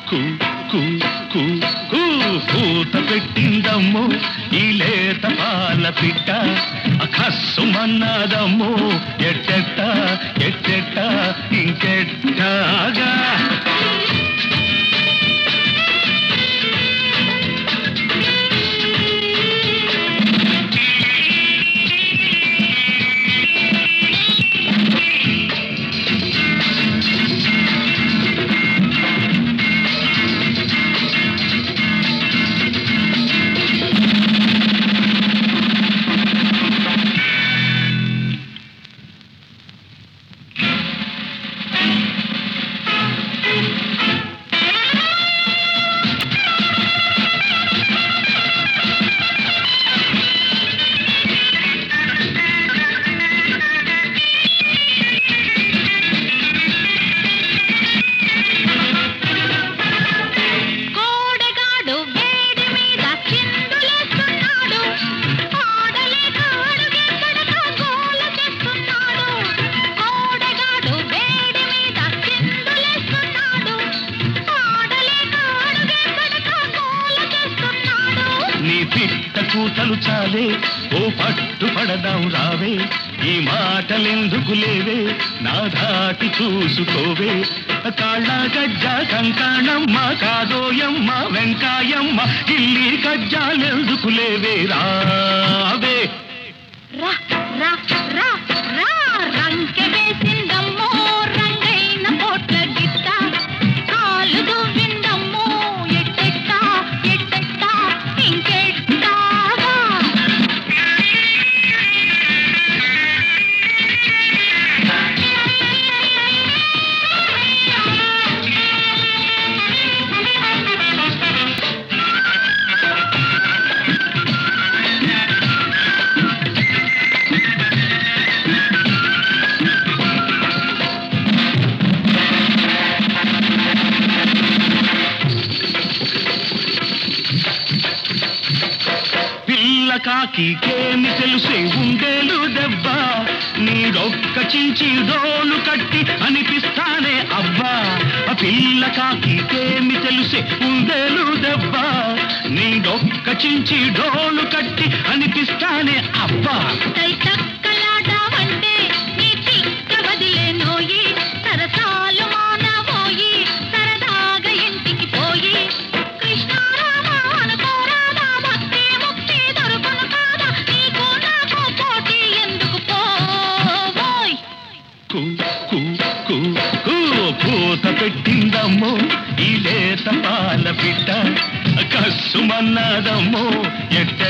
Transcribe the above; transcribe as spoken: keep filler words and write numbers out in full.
కూ కూ కూ కూ పూత పెట్టిందమ్మో ఈ లేత పాల పిట్ట కస్సుమన్నదమ్మో ఎట్టెట్ట ఎట్టెట్ట ఇంకెట్టాగా పిట్ట కూతలు చాలే ఓ పట్టు పడదాం రావే ఈ మాటలెందుకు లేవే నా దాటి చూసుకోవే కాళ్ళ గజ్జ కంకణమ్మ కాదోయమ్మ వెంకాయమ్మ ఇల్లి గజ్జాలెందుకు లేవే రావే రా రా రా రా రంకె వేసిందమ్మో రంగైన పోట్ల గిట్ట కాలు దువ్విందమ్మో ఎట్టెట్ట ఎట్టెట్ట ఇంకెట్టాగా కాకికేమి తెలుసే ఉండేలు దెబ్బ నీడొక్క చించి డోలు కట్టి అనిపిస్తానే అబ్బా ఆ పిల్ల కాకికేమి తెలుసే ఉండేలు దెబ్బ నీడొక్క చించి డోలు కట్టి అనిపిస్తానే అబ్బా తక్కలాడవంటే నీ తిక్క వదిలే నోయి సరసాలు మానవోయి సరదాగా ఇంటికి పోయి కృష్ణారామ అనుకోరాదా భక్తి ముక్తి దొరుకును కాదా నీకు నాకు పోటీ ఎందుకు పోవోయ్ కూ కూ కూ కూ పూత పెట్టిందమ్మో ఈ లేత పాల పిట్ట కస్సుమన్నదమ్మో ఎట్ట